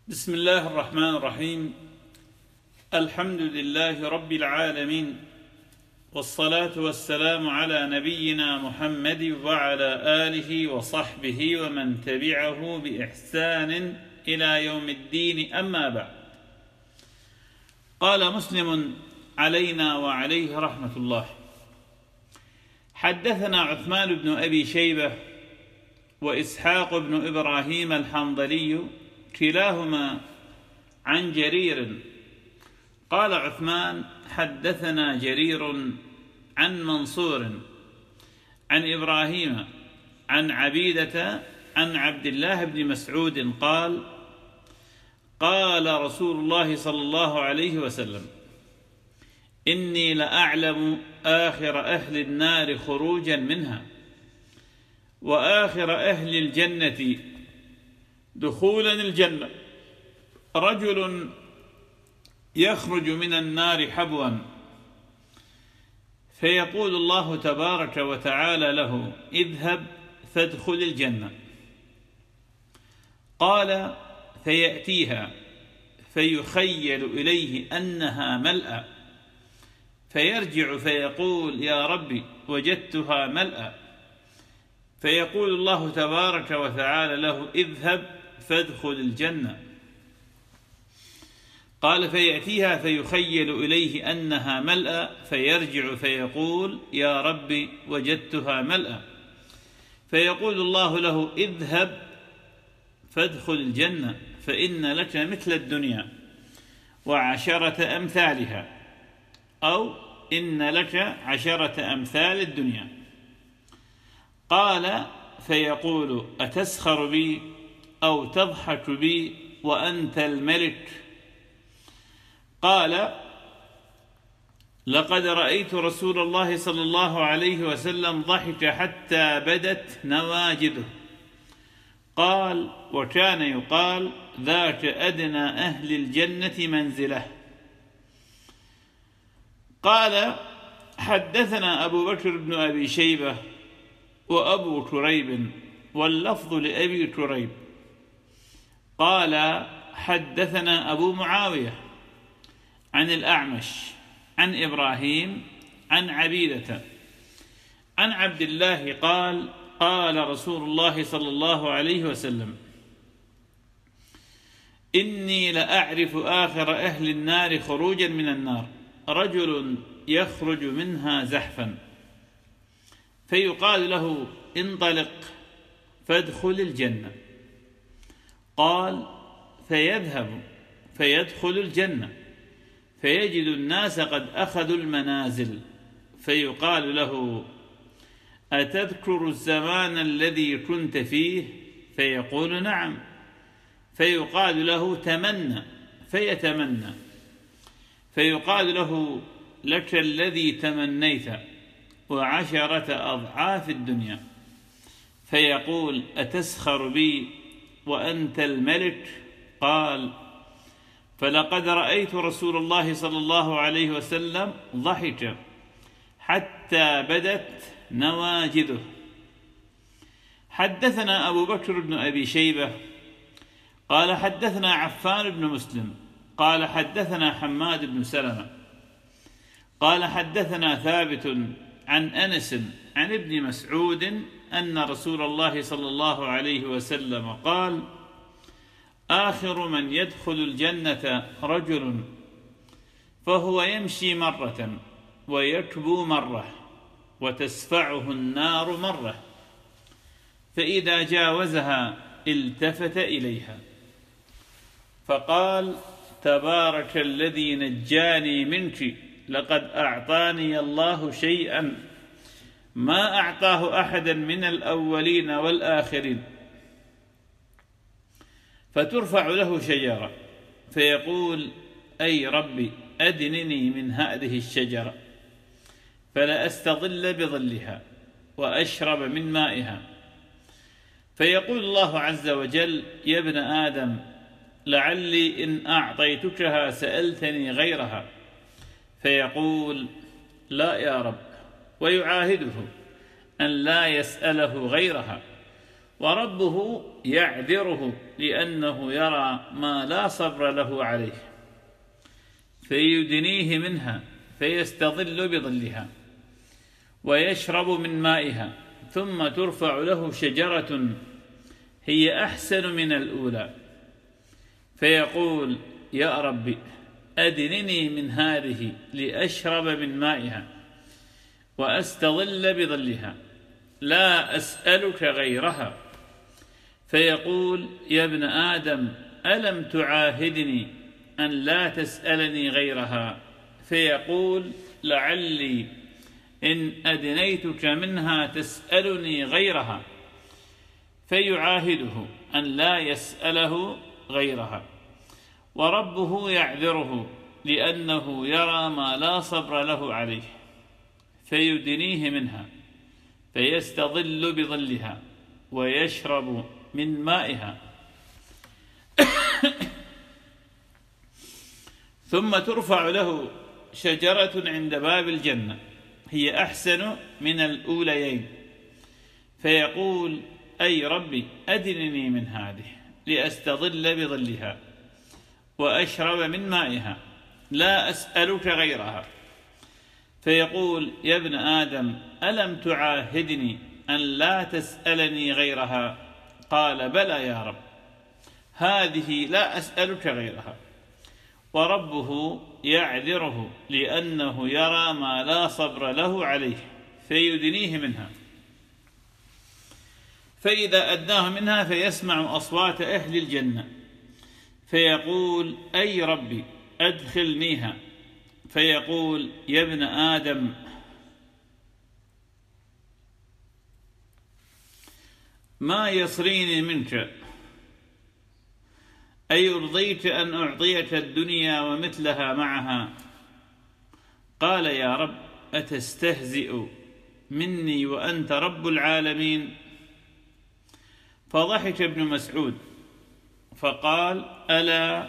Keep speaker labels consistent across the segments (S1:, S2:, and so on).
S1: بسم الله الرحمن الرحيم. الحمد لله رب العالمين، والصلاة والسلام على نبينا محمد وعلى آله وصحبه ومن تبعه بإحسان إلى يوم الدين، أما بعد. قال مسلم علينا وعليه رحمة الله: حدثنا عثمان بن أبي شيبة وإسحاق بن إبراهيم الحنظلي كلاهما عن جرير. قال عثمان: حدثنا جرير عن منصور عن إبراهيم عن عبيدة عن عبد الله بن مسعود قال: قال رسول الله صلى الله عليه وسلم: إني لأعلم آخر أهل النار خروجا منها وآخر أهل الجنة دخولا الجنة، رجل يخرج من النار حبوا فيقول الله تبارك وتعالى له: اذهب فادخل الجنة. قال: فيأتيها فيخيل إليه أنها ملأى، فيرجع فيقول: يا ربي وجدتها ملأى. فيقول الله تبارك وتعالى له: اذهب فادخل الجنة. قال: فيأتيها فيخيل إليه أنها ملأى، فيرجع فيقول: يا ربي وجدتها ملأى. فيقول الله له: اذهب فادخل الجنة، فإن لك مثل الدنيا وعشرة أمثالها، أو إن لك 10 أمثال الدنيا. قال: فيقول: أتسخر بي أو تضحك بي وأنت الملك؟ قال: لقد رأيت رسول الله صلى الله عليه وسلم ضحك حتى بدت نواجذه. قال: وكان يقال: ذاك أدنى أهل الجنة منزله. قال: حدثنا أبو بكر بن أبي شيبة وأبو كريب، واللفظ لأبي كريب. قال: حدثنا أبو معاوية عن الأعمش عن إبراهيم عن عبيدة عن عبد الله قال: قال رسول الله صلى الله عليه وسلم: إني لأعرف آخر أهل النار خروجا من النار، رجل يخرج منها زحفا، فيقال له: انطلق فادخل الجنة. قال: فيذهب فيدخل الجنة، فيجد الناس قد أخذوا المنازل، فيقال له: أتذكر الزمان الذي كنت فيه؟ فيقول: نعم. فيقال له: تمنى، فيتمنى، فيقال له: لك الذي تمنيت 10 أضعاف الدنيا. فيقول: أتسخر بي وأنت الملك؟ قال: فلقد رأيت رسول الله صلى الله عليه وسلم ضحك حتى بدت نواجذه. حدثنا أبو بكر بن أبي شيبة قال: حدثنا عفان بن مسلم قال: حدثنا حماد بن سلمة قال: حدثنا ثابت عن أنس عن ابن مسعود أن رسول الله صلى الله عليه وسلم قال: آخر من يدخل الجنة رجل فهو يمشي مرة ويكبو مرة وتسفعه النار مرة، فإذا جاوزها التفت إليها فقال: تبارك الذي نجاني منك، لقد أعطاني الله شيئا ما أعطاه أحدا من الأولين والآخرين. فترفع له شجرة فيقول: أي ربي أدنني من هذه الشجرة فلا أستظل بظلها وأشرب من مائها. فيقول الله عز وجل: يا ابن آدم، لعلي إن أعطيتكها سألتني غيرها. فيقول: لا يا رب، ويعاهده أن لا يسأله غيرها، وربه يعذره لأنه يرى ما لا صبر له عليه، فيدنيه منها فيستظل بظلها ويشرب من مائها، ثم ترفع له شجرة هي أحسن من الأولى، فيقول: يا رب أدنني من هذه لأشرب من مائها وأستظل بظلها، لا أسألك غيرها. فيقول: يا ابن آدم ألم تعاهدني أن لا تسألني غيرها؟ فيقول: لعلي إن أدنيتك منها تسألني غيرها، فيعاهده أن لا يسأله غيرها، وربه يعذره لأنه يرى ما لا صبر له عليه، فيدنيه منها فيستظل بظلها ويشرب من مائها. ثم ترفع له شجرة عند باب الجنة هي أحسن من الأوليين، فيقول: أي ربي أدنني من هذه لأستظل بظلها وأشرب من مائها، لا أسألك غيرها. فيقول: يا ابن آدم ألم تعاهدني أن لا تسألني غيرها؟ قال: بلى يا رب، هذه لا أسألك غيرها. وربه يعذره لأنه يرى ما لا صبر له عليه، فيدنيه منها، فإذا أدناه منها فيسمع أصوات أهل الجنة، فيقول: أي ربي أدخلنيها. فيقول: يا ابن آدم ما يصريني منك، أي رضيت أن أعطيك الدنيا ومثلها معها؟ قال: يا رب أتستهزئ مني وأنت رب العالمين؟ فضحك ابن مسعود فقال: ألا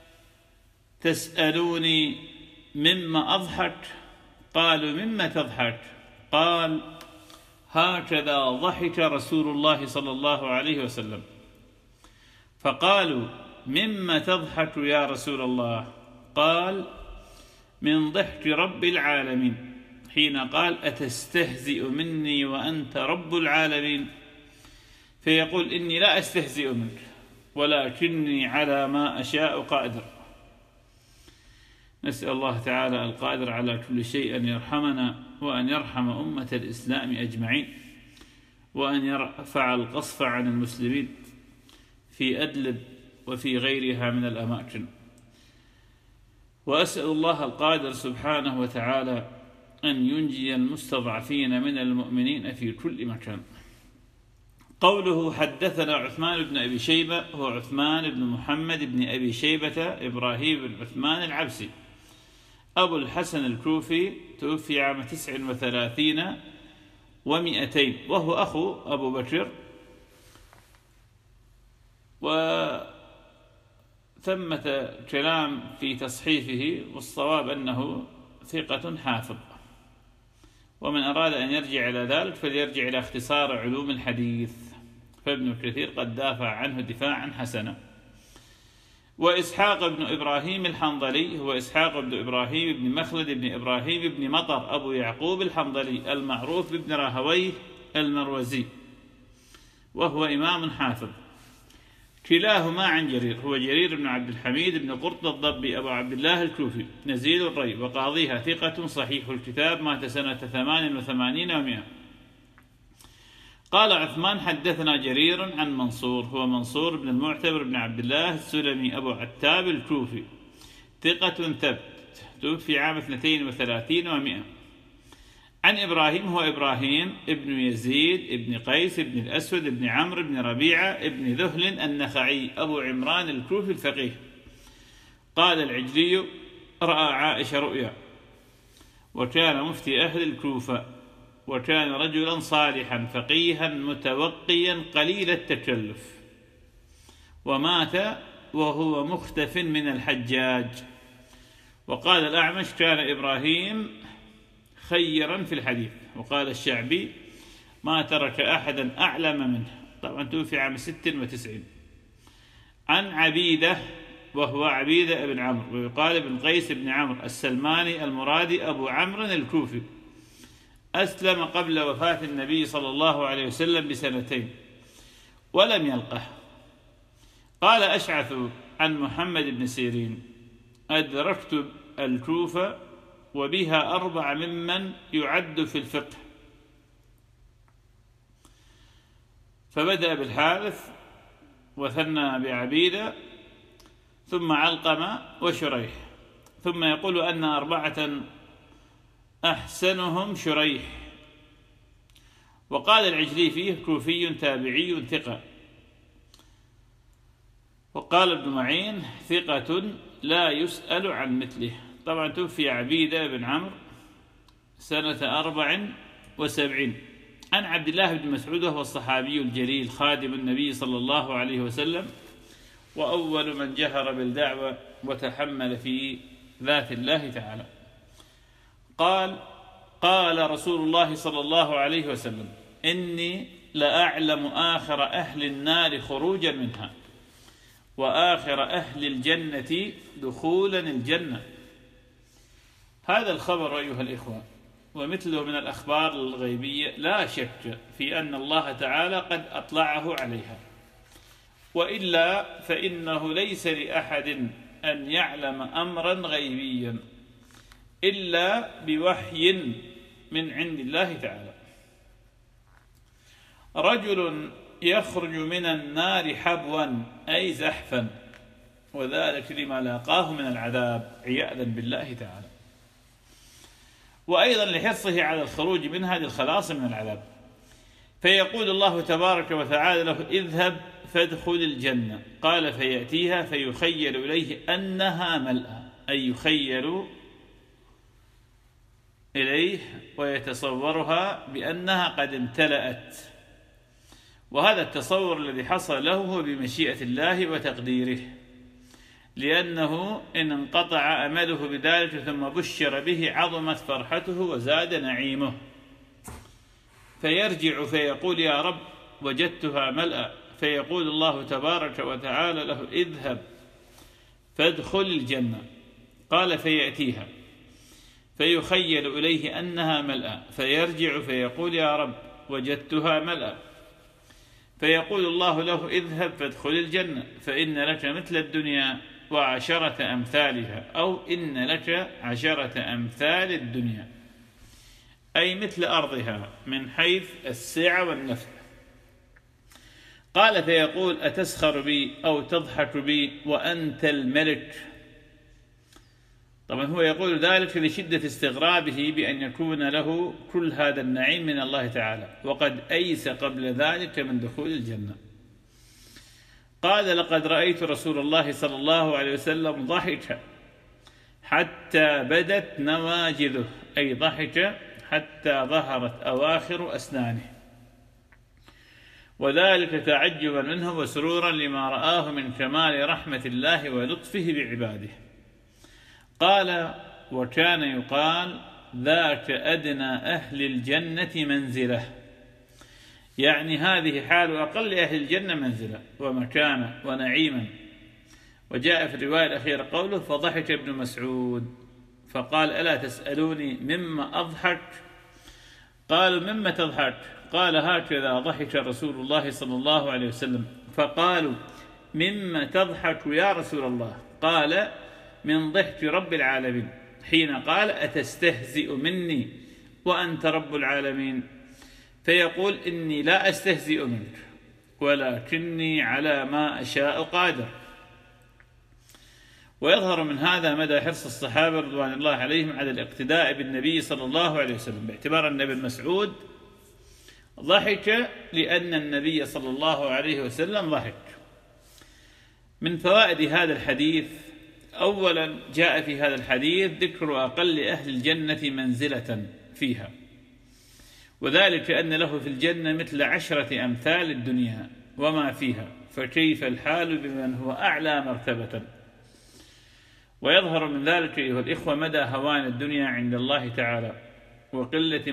S1: تسألوني مما أضحك؟ قالوا: مما تضحك؟ قال: هكذا ضحك رسول الله صلى الله عليه وسلم. فقالوا: مما تضحك يا رسول الله؟ قال: من ضحك رب العالمين حين قال: أتستهزئ مني وأنت رب العالمين؟ فيقول: إني لا أستهزئ منك، ولكني على ما أشاء قادر. نسأل الله تعالى القادر على كل شيء أن يرحمنا، وأن يرحم أمة الإسلام أجمعين، وأن يرفع القصف عن المسلمين في أدلب وفي غيرها من الأماكن. وأسأل الله القادر سبحانه وتعالى أن ينجي المستضعفين من المؤمنين في كل مكان. قوله: حدثنا عثمان بن أبي شيبة، هو عثمان بن محمد بن أبي شيبة إبراهيم بن عثمان العبسي أبو الحسن الكوفي، توفي عام 39 و200، وهو أخو أبو بكر، وثمة كلام في تصحيفه، والصواب أنه ثقة حافظ، ومن أراد أن يرجع إلى ذلك فليرجع إلى اختصار علوم الحديث، فابن كثير قد دافع عنه دفاعا حسنا. وإسحاق بن إبراهيم الحنظلي هو إسحاق بن إبراهيم بن مخلد بن إبراهيم بن مطر أبو يعقوب الحنظلي المعروف بابن راهويه المروزي، وهو إمام حافظ. كلاهما عن جرير، هو جرير بن عبد الحميد بن قرط الضبي أبو عبد الله الكوفي نزيل الري، وقاضيها ثقة صحيح الكتاب، مات سنة 88 و100. قال عثمان: حدثنا جرير عن منصور، هو منصور بن المعتبر بن عبد الله السلمي أبو عتاب الكوفي، ثقة ثبت، توفي عام 32 و100. عن إبراهيم، هو إبراهيم ابن يزيد ابن قيس ابن الأسود ابن عمرو ابن ربيعة ابن ذهل النخعي أبو عمران الكوفي الفقيه. قال العجلي: رأى عائشة رؤيا، وكان مفتي أهل الكوفة، وكان رجلا صالحا فقيها متوقيا قليل التكلف، ومات وهو مختف من الحجاج. وقال الأعمش: كان إبراهيم خيرا في الحديث. وقال الشعبي: ما ترك أحدا أعلم منه. طبعا توفي عام 96. عن عبيدة وهو عبيدة بن عمرو، ويقال ابن قيس بن عمرو السلماني المرادي أبو عمرو الكوفي، أسلم قبل وفاة النبي صلى الله عليه وسلم ب2 ولم يلقه. قال أشعث عن محمد بن سيرين: أدركت الكوفة وبها 4 ممن يعد في الفقه، فبدأ بالحارث وثنى بعبيدة ثم علقمة وشريح، ثم يقول أن 4 أحسنهم شريح. وقال العجلي فيه: كوفي تابعي ثقة. وقال ابن معين: ثقة لا يسأل عن مثله. طبعا توفي عبيدة بن عمرو سنة 74. عن عبد الله بن مسعود وهو الصحابي الجليل خادم النبي صلى الله عليه وسلم، وأول من جهر بالدعوة وتحمل في ذات الله تعالى، قال: قال رسول الله صلى الله عليه وسلم: إني لأعلم آخر أهل النار خروجا منها وآخر أهل الجنة دخولا الجنة. هذا الخبر أيها الإخوة ومثله من الأخبار الغيبية لا شك في أن الله تعالى قد أطلعه عليها، وإلا فإنه ليس لأحد أن يعلم أمرا غيبيا إلا بوحي من عند الله تعالى. رجل يخرج من النار حبوا أي زحفا، وذلك لما لاقاه من العذاب عياذا بالله تعالى، وأيضا لحرصه على الخروج منها للخلاص من العذاب. فيقول الله تبارك وتعالى له: اذهب فادخل الجنة. قال: فيأتيها فيخيل إليه أنها ملأى، أي يخيل إليه ويتصورها بأنها قد امتلأت. وهذا التصور الذي حصل له هو بمشيئة الله وتقديره، لأنه إن انقطع أمله بذلك ثم بشر به عظمت فرحته وزاد نعيمه، فيرجع فيقول: يا رب وجدتها ملأى. فيقول الله تبارك وتعالى له: اذهب فادخل الجنة. قال: فيأتيها فيخيل إليه أنها ملأى، فيرجع فيقول: يا رب وجدتها ملأى. فيقول الله له: اذهب فادخل الجنة، فإن لك مثل الدنيا و10 أمثالها، أو إن لك 10 أمثال الدنيا، أي مثل أرضها من حيث السعة والنفع. قال: فيقول: أتسخر بي أو تضحك بي وأنت الملك؟ طبعا هو يقول ذلك لشدة استغرابه بأن يكون له كل هذا النعيم من الله تعالى، وقد أيس قبل ذلك من دخول الجنة. قال: لقد رأيت رسول الله صلى الله عليه وسلم ضحك حتى بدت نواجذه، أي ضحك حتى ظهرت أواخر أسنانه، وذلك تعجبا منه وسرورا لما رآه من كمال رحمة الله ولطفه بعباده. قال: وكان يقال: ذاك أدنى أهل الجنة منزلة، يعني هذه حال أقل أهل الجنة منزلة ومكانة ونعيما. وجاء في الرواية الأخيرة قوله: فضحك ابن مسعود فقال: ألا تسألوني مما أضحك؟ قالوا: مما تضحك؟ قال: هكذا ضحك رسول الله صلى الله عليه وسلم. فقالوا: مما تضحك يا رسول الله؟ قال: من ضحك رب العالمين، حين قال: أتستهزئ مني وأنت رب العالمين؟ فيقول: إني لا أستهزئ منك ولكني على ما أشاء قادر. ويظهر من هذا مدى حرص الصحابة رضوان الله عليهم على الاقتداء بالنبي صلى الله عليه وسلم، باعتبار أن ابن مسعود ضحك لأن النبي صلى الله عليه وسلم ضحك. من فوائد هذا الحديث: أولا، جاء في هذا الحديث ذكر أقل أهل الجنة منزلة فيها، وذلك أن له في الجنة مثل 10 أمثال الدنيا وما فيها، فكيف الحال بمن هو أعلى مرتبة؟ ويظهر من ذلك أيها الإخوة مدى هوان الدنيا عند الله تعالى وقلة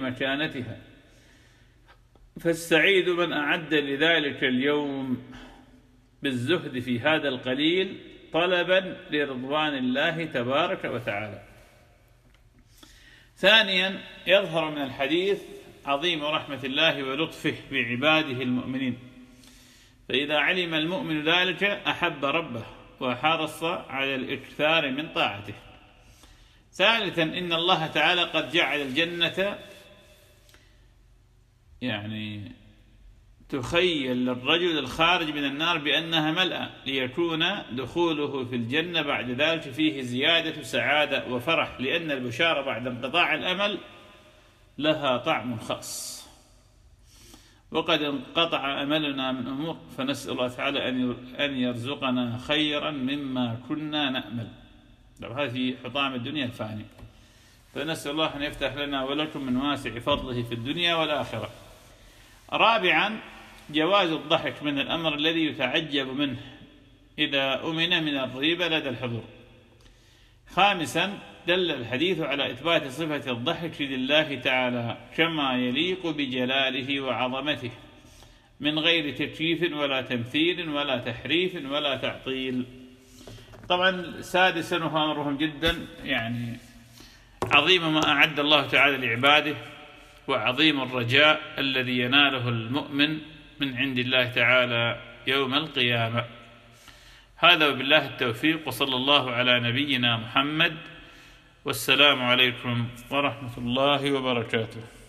S1: بالزهد في هذا القليل طلبا لرضوان الله تبارك وتعالى. ثانيا، يظهر من الحديث عظيم رحمة الله ولطفه بعباده المؤمنين، فإذا علم المؤمن ذلك أحب ربه وحرص على الإكثار من طاعته. ثالثا، إن الله تعالى قد جعل الجنة تخيل للرجل الخارج من النار بأنها ملأى، ليكون دخوله في الجنة بعد ذلك فيه زيادة سعادة وفرح، لأن البشارة بعد انقطاع الأمل لها طعم خاص. وقد انقطع أملنا من أمور، فنسأل الله تعالى أن يرزقنا خيرا مما كنا نأمل. هذا في حطام الدنيا الفاني، فنسأل الله أن يفتح لنا ولكم من واسع فضله في الدنيا والآخرة. رابعا، جواز الضحك من الأمر الذي يتعجب منه إذا أمن من الريبة لدى الحضور. خامسا، دل الحديث على إثبات صفة الضحك لله تعالى كما يليق بجلاله وعظمته، من غير تكييف ولا تمثيل ولا تحريف ولا تعطيل. طبعا سادسا، وهو أمرهم جدا عظيم ما أعد الله تعالى لعباده، وعظيم الرجاء الذي يناله المؤمن من عند الله تعالى يوم القيامة. هذا وبالله التوفيق، وصلى الله على نبينا محمد، والسلام عليكم ورحمة الله وبركاته.